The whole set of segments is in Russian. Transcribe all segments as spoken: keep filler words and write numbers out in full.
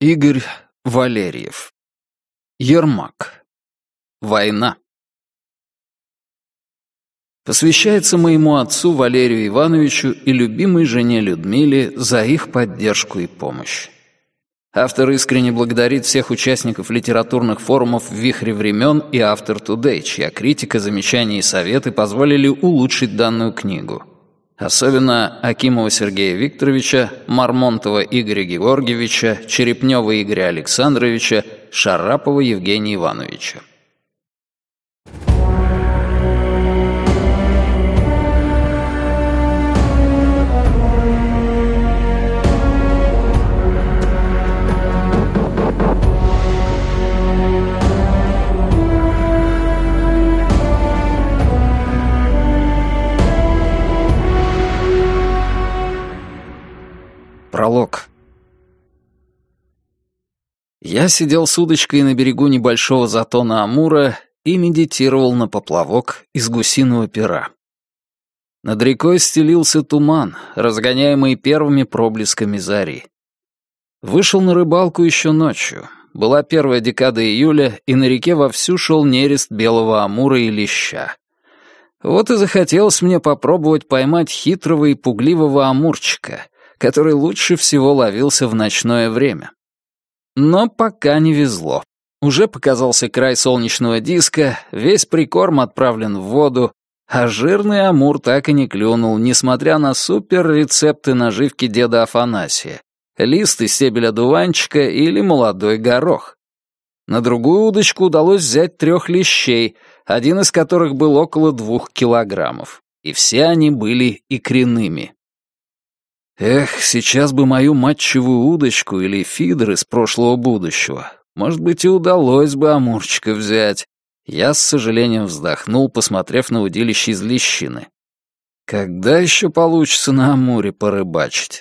Игорь Валерьев. Ермак. Война. Посвящается моему отцу Валерию Ивановичу и любимой жене Людмиле за их поддержку и помощь. Автор искренне благодарит всех участников литературных форумов «В вихре времен» и «Автор Тудей», чья критика, замечания и советы позволили улучшить данную книгу. Особенно Акимова Сергея Викторовича, Мармонтова Игоря Георгиевича, Черепнева Игоря Александровича, Шарапова Евгения Ивановича. Пролог. Я сидел с удочкой на берегу небольшого затона Амура и медитировал на поплавок из гусиного пера. Над рекой стелился туман, разгоняемый первыми проблесками зари. Вышел на рыбалку еще ночью. Была первая декада июля, и на реке вовсю шел нерест белого амура и леща. Вот и захотелось мне попробовать поймать хитрого и пугливого амурчика, который лучше всего ловился в ночное время. Но пока не везло. Уже показался край солнечного диска, весь прикорм отправлен в воду, а жирный амур так и не клюнул, несмотря на супер-рецепты наживки деда Афанасия, лист и стебель одуванчика или молодой горох. На другую удочку удалось взять трех лещей, один из которых был около двух килограммов, и все они были икряными. Эх, сейчас бы мою матчевую удочку или фидер из прошлого будущего. Может быть, и удалось бы амурчика взять. Я с сожалением вздохнул, посмотрев на удилище из лещины. Когда еще получится на амуре порыбачить?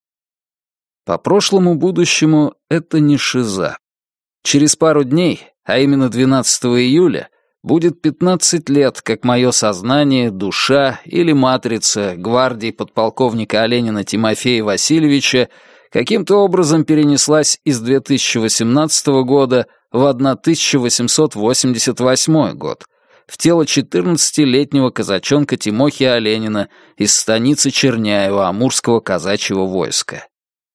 По прошлому будущему это не шиза. Через пару дней, а именно двенадцатого июля, будет пятнадцать лет, как мое сознание, душа или матрица гвардии подполковника Оленина Тимофея Васильевича каким-то образом перенеслась из две тысячи восемнадцатого года в тысяча восемьсот восемьдесят восьмой год, в тело четырнадцатилетнего казачонка Тимохи Оленина из станицы Черняева Амурского казачьего войска.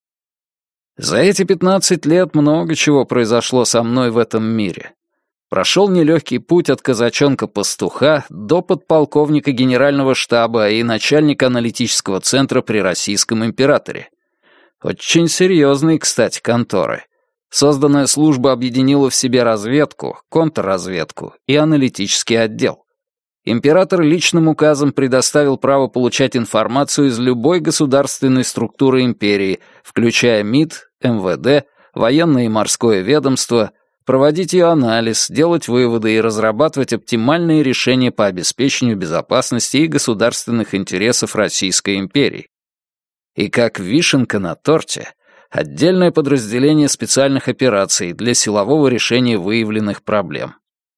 За эти пятнадцать лет много чего произошло со мной в этом мире. Прошел нелегкий путь от казачонка-пастуха до подполковника генерального штаба и начальника аналитического центра при Российском императоре. Очень серьезные, кстати, конторы. Созданная служба объединила в себе разведку, контрразведку и аналитический отдел. Император личным указом предоставил право получать информацию из любой государственной структуры империи, включая МИД, эм вэ дэ, военное и морское ведомство, проводить ее анализ, делать выводы и разрабатывать оптимальные решения по обеспечению безопасности и государственных интересов Российской империи. И как вишенка на торте, отдельное подразделение специальных операций для силового решения выявленных проблем.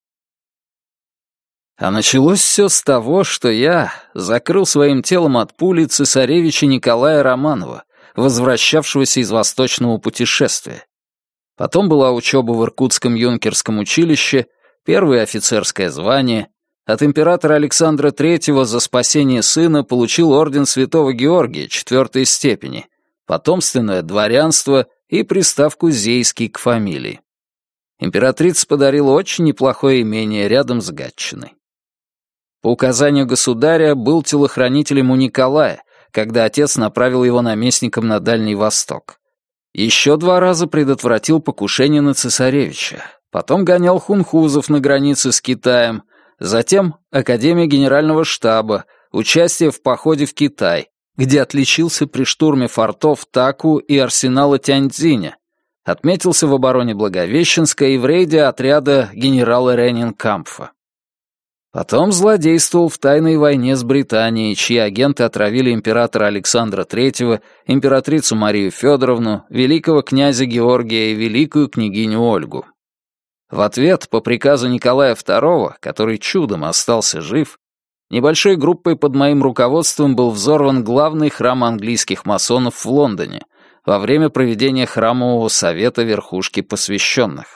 А началось все с того, что я закрыл своим телом от пули цесаревича Николая Романова, возвращавшегося из восточного путешествия. Потом была учеба в Иркутском юнкерском училище, первое офицерское звание. От императора Александра Третьего за спасение сына получил орден Святого Георгия четвертой степени, потомственное дворянство и приставку «Зейский» к фамилии. Императрица подарила очень неплохое имение рядом с Гатчиной. По указанию государя был телохранителем у Николая, когда отец направил его наместником на Дальний Восток. Еще два раза предотвратил покушение на цесаревича, потом гонял хунхузов на границе с Китаем, затем Академия Генерального штаба, участие в походе в Китай, где отличился при штурме фортов Таку и арсенала Тяньцзиня, отметился в обороне Благовещенска и в рейде отряда генерала Ренинкампфа. Потом злодействовал в тайной войне с Британией, чьи агенты отравили императора Александра Третьего, императрицу Марию Федоровну, великого князя Георгия и великую княгиню Ольгу. В ответ, по приказу Николая Второго, который чудом остался жив, небольшой группой под моим руководством был взорван главный храм английских масонов в Лондоне, во время проведения храмового совета верхушки посвященных.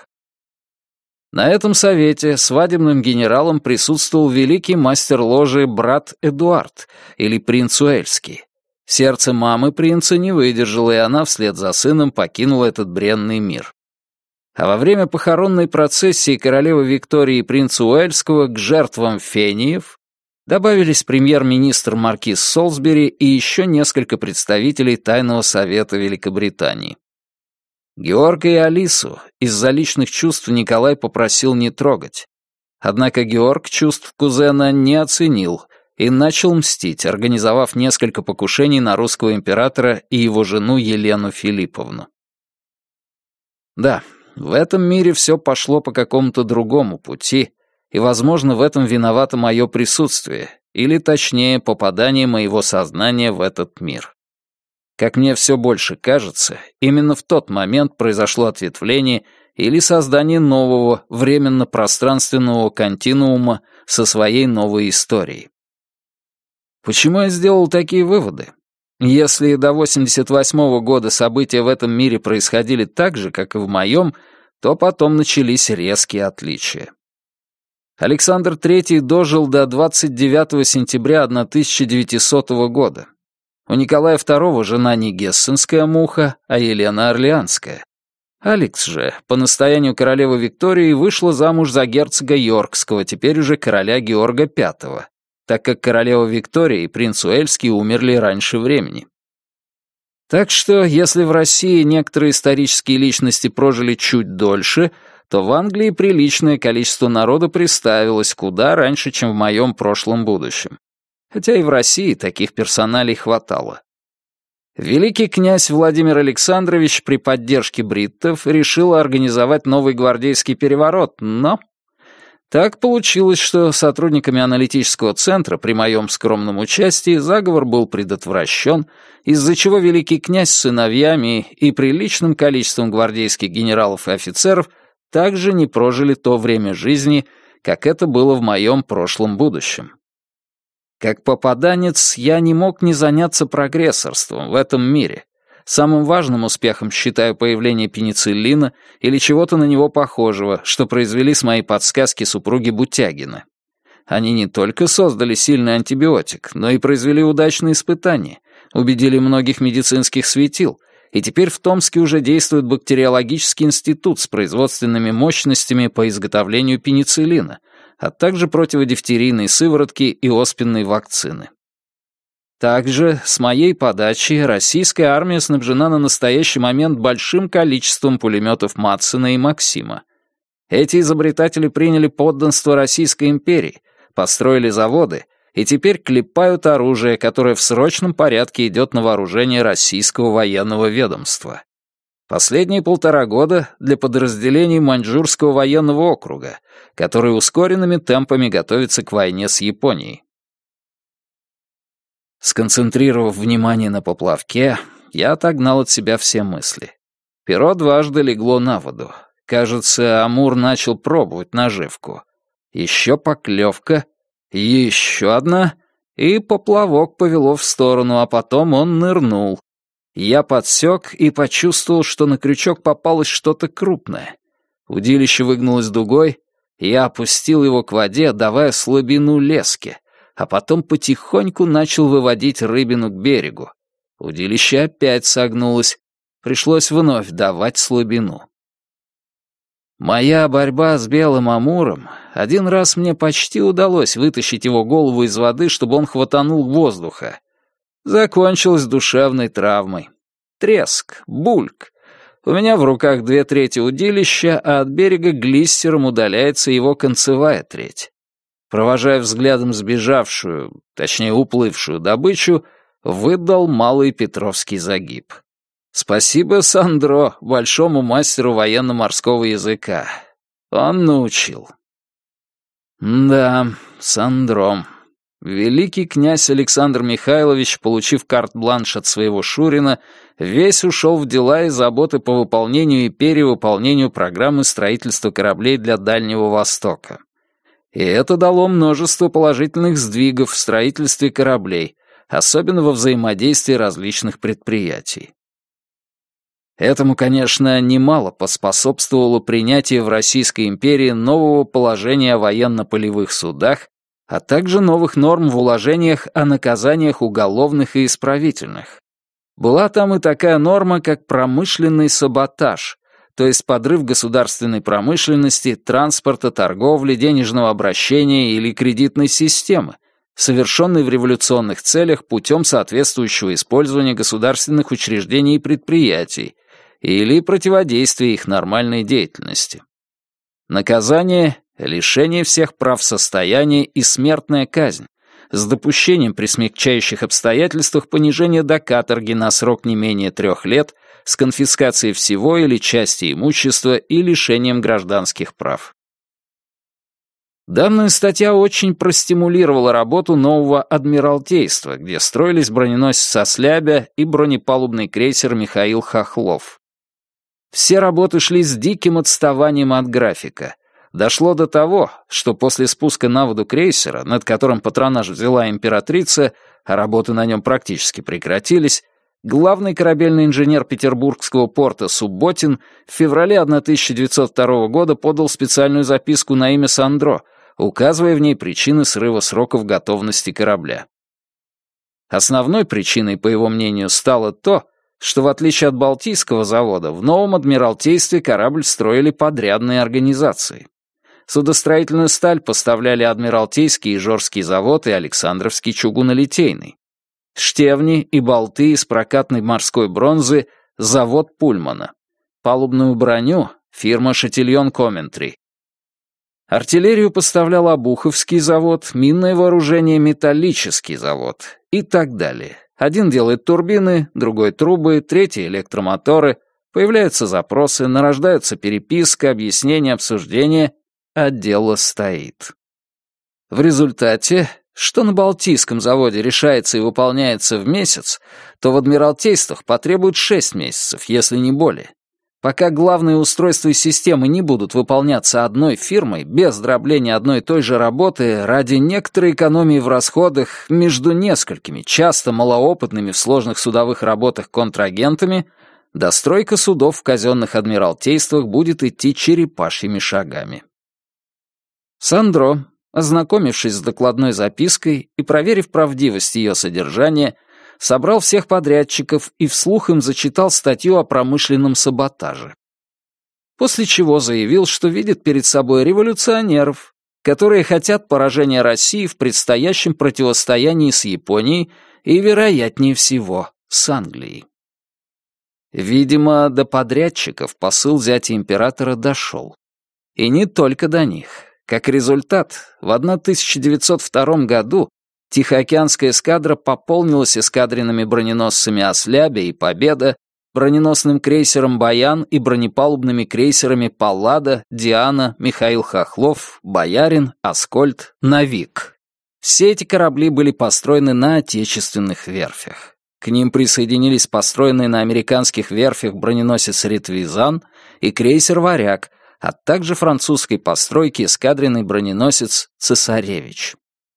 На этом совете свадебным генералом присутствовал великий мастер ложи брат Эдуард, или принц Уэльский. Сердце мамы принца не выдержало, и она вслед за сыном покинула этот бренный мир. А во время похоронной процессии королевы Виктории и принца Уэльского к жертвам фениев добавились премьер-министр маркиз Солсбери и еще несколько представителей Тайного совета Великобритании. Георга и Алису из-за личных чувств Николай попросил не трогать. Однако Георг чувств кузена не оценил и начал мстить, организовав несколько покушений на русского императора и его жену Елену Филипповну. Да, в этом мире все пошло по какому-то другому пути, и, возможно, в этом виновато мое присутствие, или, точнее, попадание моего сознания в этот мир. Как мне все больше кажется, именно в тот момент произошло ответвление или создание нового временно-пространственного континуума со своей новой историей. Почему я сделал такие выводы? Если до восемьдесят восьмого года события в этом мире происходили так же, как и в моем, то потом начались резкие отличия. Александр Третий дожил до двадцать девятого сентября тысяча девятисотого года. У Николая Второго жена не гессенская муха, а Елена Орлеанская. Алекс же, по настоянию королевы Виктории, вышла замуж за герцога Йоркского, теперь уже короля Георга Пятого, так как королева Виктория и принц Уэльский умерли раньше времени. Так что, если в России некоторые исторические личности прожили чуть дольше, то в Англии приличное количество народа приставилось куда раньше, чем в моем прошлом будущем. Хотя и в России таких персоналей хватало. Великий князь Владимир Александрович при поддержке бриттов решил организовать новый гвардейский переворот, но... Так получилось, что сотрудниками аналитического центра при моем скромном участии заговор был предотвращен, из-за чего великий князь с сыновьями и приличным количеством гвардейских генералов и офицеров также не прожили то время жизни, как это было в моем прошлом будущем. Как попаданец я не мог не заняться прогрессорством в этом мире. Самым важным успехом считаю появление пенициллина или чего-то на него похожего, что произвели с моей подсказки супруги Бутягина. Они не только создали сильный антибиотик, но и произвели удачные испытания, убедили многих медицинских светил, и теперь в Томске уже действует бактериологический институт с производственными мощностями по изготовлению пенициллина, а также противодифтерийной сыворотки и оспенной вакцины. Также, с моей подачи, российская армия снабжена на настоящий момент большим количеством пулеметов Мадсена и Максима. Эти изобретатели приняли подданство Российской империи, построили заводы и теперь клепают оружие, которое в срочном порядке идет на вооружение российского военного ведомства. Последние полтора года для подразделений Маньчжурского военного округа, который ускоренными темпами готовится к войне с Японией. Сконцентрировав внимание на поплавке, я отогнал от себя все мысли. Перо дважды легло на воду. Кажется, Амур начал пробовать наживку. Еще поклевка, еще одна, и поплавок повело в сторону, а потом он нырнул. Я подсек и почувствовал, что на крючок попалось что-то крупное. Удилище выгнулось дугой, я опустил его к воде, давая слабину леске, а потом потихоньку начал выводить рыбину к берегу. Удилище опять согнулось, пришлось вновь давать слабину. Моя борьба с белым амуром, один раз мне почти удалось вытащить его голову из воды, чтобы он хватанул воздуха. Закончилась душевной травмой. Треск, бульк. У меня в руках две трети удилища, а от берега глиссером удаляется его концевая треть. Провожая взглядом сбежавшую, точнее уплывшую добычу, выдал малый петровский загиб. Спасибо Сандро, большому мастеру военно-морского языка. Он научил. Да, Сандро. Великий князь Александр Михайлович, получив карт-бланш от своего Шурина, весь ушел в дела и заботы по выполнению и перевыполнению программы строительства кораблей для Дальнего Востока. И это дало множество положительных сдвигов в строительстве кораблей, особенно во взаимодействии различных предприятий. Этому, конечно, немало поспособствовало принятие в Российской империи нового положения о военно-полевых судах, а также новых норм в уложениях о наказаниях уголовных и исправительных. Была там и такая норма, как промышленный саботаж, то есть подрыв государственной промышленности, транспорта, торговли, денежного обращения или кредитной системы, совершенный в революционных целях путем соответствующего использования государственных учреждений и предприятий или противодействия их нормальной деятельности. Наказание — лишение всех прав состояния и смертная казнь, с допущением при смягчающих обстоятельствах понижения до каторги на срок не менее трех лет с конфискацией всего или части имущества и лишением гражданских прав. Данная статья очень простимулировала работу нового Адмиралтейства, где строились броненосец «Ослябя» и бронепалубный крейсер «Михаил Хохлов». Все работы шли с диким отставанием от графика. Дошло до того, что после спуска на воду крейсера, над которым патронаж взяла императрица, а работы на нем практически прекратились, главный корабельный инженер Петербургского порта Субботин в феврале тысяча девятьсот второго года подал специальную записку на имя Сандро, указывая в ней причины срыва сроков готовности корабля. Основной причиной, по его мнению, стало то, что в отличие от Балтийского завода, в новом Адмиралтействе корабль строили подрядные организации. Судостроительную сталь поставляли Адмиралтейский и Ижорский завод и Александровский чугунолитейный. Штевни и болты из прокатной морской бронзы — завод Пульмана. Палубную броню — фирма Шатильон Комментри. Артиллерию поставлял Обуховский завод, минное вооружение — Металлический завод и так далее. Один делает турбины, другой трубы, третий электромоторы. Появляются запросы, нарождаются переписка, объяснения, обсуждения, а дело стоит. В результате, что на Балтийском заводе решается и выполняется в месяц, то в Адмиралтействах потребует шесть месяцев, если не более. Пока главные устройства системы не будут выполняться одной фирмой, без дробления одной и той же работы, ради некоторой экономии в расходах между несколькими, часто малоопытными в сложных судовых работах контрагентами, достройка судов в казенных адмиралтействах будет идти черепашьими шагами. Сандро, ознакомившись с докладной запиской и проверив правдивость ее содержания, собрал всех подрядчиков и вслух им зачитал статью о промышленном саботаже. После чего заявил, что видит перед собой революционеров, которые хотят поражения России в предстоящем противостоянии с Японией и, вероятнее всего, с Англией. Видимо, до подрядчиков посыл зятя императора дошел. И не только до них. Как результат, в тысяча девятьсот втором году Тихоокеанская эскадра пополнилась эскадренными броненосцами «Ослябя» и «Победа», броненосным крейсером «Баян» и бронепалубными крейсерами «Паллада», «Диана», «Михаил Хохлов», «Боярин», «Аскольд», «Навик». Все эти корабли были построены на отечественных верфях. К ним присоединились построенные на американских верфях броненосец «Ретвизан» и крейсер «Варяг», а также французской постройки эскадренный броненосец «Цесаревич».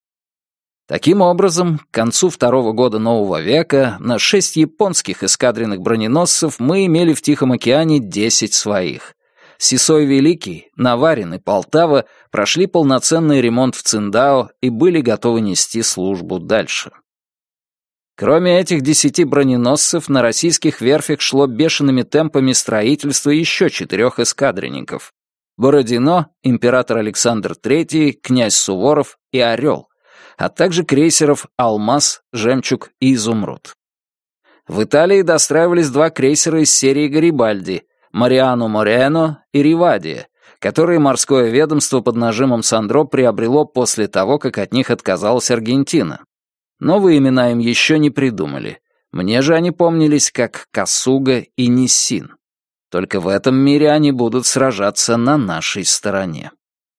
Таким образом, к концу второго года нового века на шесть японских эскадренных броненосцев мы имели в Тихом океане десять своих. Сисой Великий, Наварин и Полтава прошли полноценный ремонт в Циндао и были готовы нести службу дальше. Кроме этих десяти броненосцев, на российских верфях шло бешеными темпами строительство еще четырех эскадренников: Бородино, император Александр третий, князь Суворов и Орел, а также крейсеров «Алмаз», «Жемчуг» и «Изумруд». В Италии достраивались два крейсера из серии «Гарибальди» — «Мариано Морено» и «Ривадия», которые морское ведомство под нажимом Сандро приобрело после того, как от них отказалась Аргентина. Новые имена им еще не придумали. Мне же они помнились как «Касуга» и «Ниссин». Только в этом мире они будут сражаться на нашей стороне.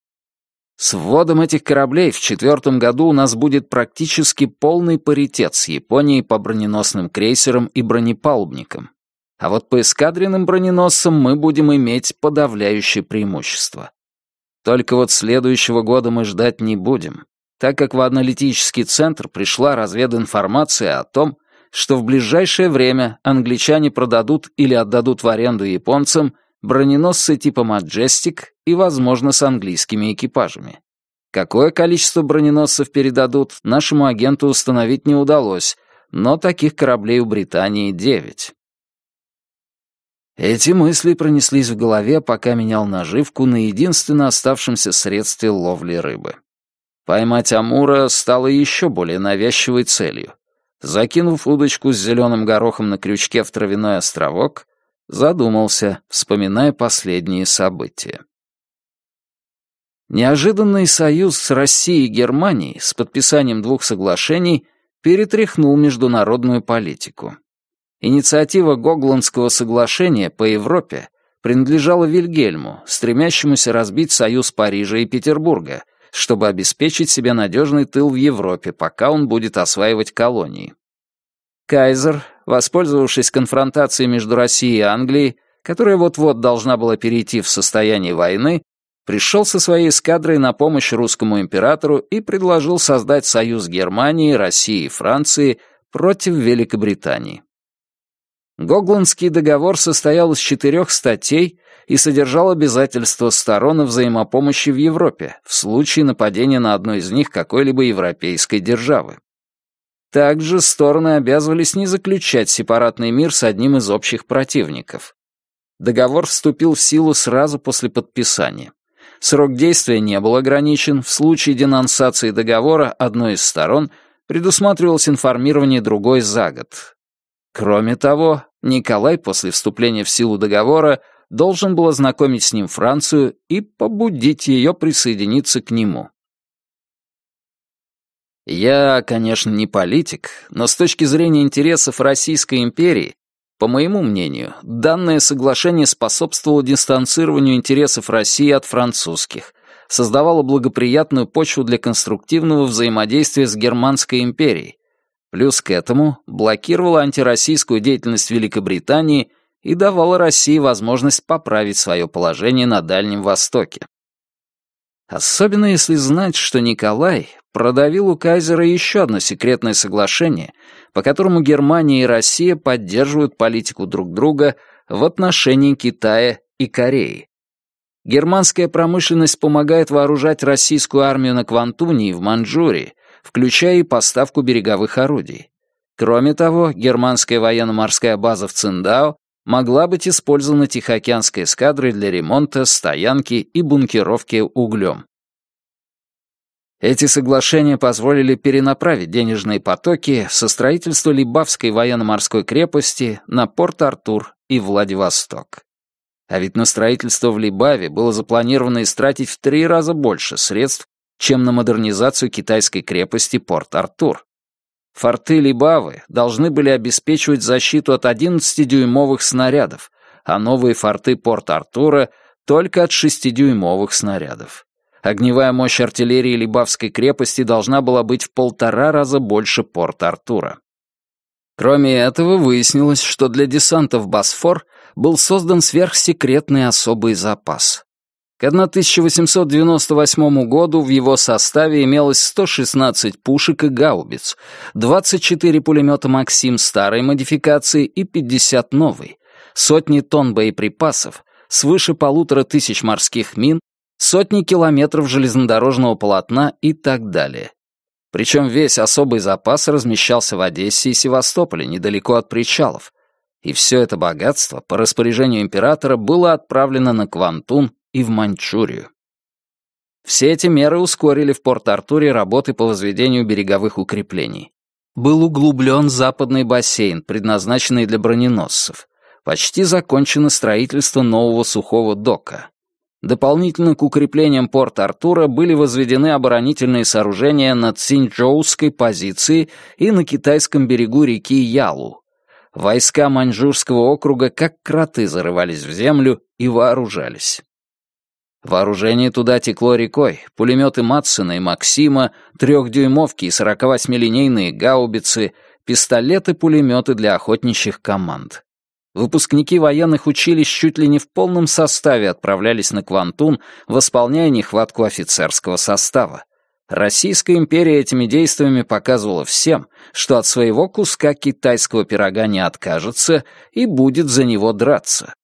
С вводом этих кораблей в четвертом году у нас будет практически полный паритет с Японией по броненосным крейсерам и бронепалубникам. А вот по эскадренным броненосцам мы будем иметь подавляющее преимущество. Только вот следующего года мы ждать не будем, так как в аналитический центр пришла развединформация о том, что в ближайшее время англичане продадут или отдадут в аренду японцам броненосцы типа «Маджестик» и, возможно, с английскими экипажами. Какое количество броненосцев передадут, нашему агенту установить не удалось, но таких кораблей у Британии девять. Эти мысли пронеслись в голове, пока менял наживку на единственно оставшемся средстве ловли рыбы. Поймать амура стало еще более навязчивой целью. Закинув удочку с зеленым горохом на крючке в травяной островок, задумался, вспоминая последние события. Неожиданный союз с Россией и Германией с подписанием двух соглашений перетряхнул международную политику. Инициатива Гогландского соглашения по Европе принадлежала Вильгельму, стремящемуся разбить союз Парижа и Петербурга, чтобы обеспечить себе надежный тыл в Европе, пока он будет осваивать колонии. Кайзер, воспользовавшись конфронтацией между Россией и Англией, которая вот-вот должна была перейти в состояние войны, пришел со своей эскадрой на помощь русскому императору и предложил создать союз Германии, России и Франции против Великобритании. Гогландский договор состоял из четырех статей и содержал обязательства сторон о взаимопомощи в Европе в случае нападения на одну из них какой-либо европейской державы. Также стороны обязывались не заключать сепаратный мир с одним из общих противников. Договор вступил в силу сразу после подписания. Срок действия не был ограничен, в случае денонсации договора одной из сторон предусматривалось информирование другой за год. Кроме того, Николай после вступления в силу договора должен был ознакомить с ним Францию и побудить ее присоединиться к нему. Я, конечно, не политик, но с точки зрения интересов Российской империи, по моему мнению, данное соглашение способствовало дистанцированию интересов России от французских, создавало благоприятную почву для конструктивного взаимодействия с Германской империей, плюс к этому блокировало антироссийскую деятельность Великобритании и давало России возможность поправить свое положение на Дальнем Востоке. Особенно если знать, что Николай продавил у кайзера еще одно секретное соглашение, по которому Германия и Россия поддерживают политику друг друга в отношении Китая и Кореи. Германская промышленность помогает вооружать российскую армию на Квантуне и в Маньчжурии, включая и поставку береговых орудий. Кроме того, германская военно-морская база в Циндао могла быть использована Тихоокеанской эскадрой для ремонта, стоянки и бункеровки углем. Эти соглашения позволили перенаправить денежные потоки со строительства Либавской военно-морской крепости на Порт-Артур и Владивосток. А ведь на строительство в Либаве было запланировано истратить в три раза больше средств, чем на модернизацию китайской крепости Порт-Артур. Форты Либавы должны были обеспечивать защиту от одиннадцатидюймовых снарядов, а новые форты Порт-Артура — только от шестидюймовых снарядов. Огневая мощь артиллерии Либавской крепости должна была быть в полтора раза больше Порт-Артура. Кроме этого, выяснилось, что для десанта в Босфор был создан сверхсекретный особый запас. К тысяча восемьсот девяносто восьмому году в его составе имелось сто шестнадцать пушек и гаубиц, двадцать четыре пулемета «Максим» старой модификации и пятьдесят новой, сотни тонн боеприпасов, свыше полутора тысяч морских мин, сотни километров железнодорожного полотна и так далее. Причем весь особый запас размещался в Одессе и Севастополе, недалеко от причалов. И все это богатство, по распоряжению императора, было отправлено на Квантун и в Маньчжурию. Все эти меры ускорили в Порт-Артуре работы по возведению береговых укреплений. Был углублен западный бассейн, предназначенный для броненосцев. Почти закончено строительство нового сухого дока. Дополнительно к укреплениям Порт-Артура были возведены оборонительные сооружения на Циньчжоуской позиции и на китайском берегу реки Ялу. Войска Маньчжурского округа как кроты зарывались в землю и вооружались. Вооружение туда текло рекой, пулеметы Матсена и Максима, трехдюймовки и сорокавосьмилинейные гаубицы, пистолеты-пулеметы для охотничьих команд. Выпускники военных училищ чуть ли не в полном составе отправлялись на Квантун, восполняя нехватку офицерского состава. Российская империя этими действиями показывала всем, что от своего куска китайского пирога не откажется и будет за него драться.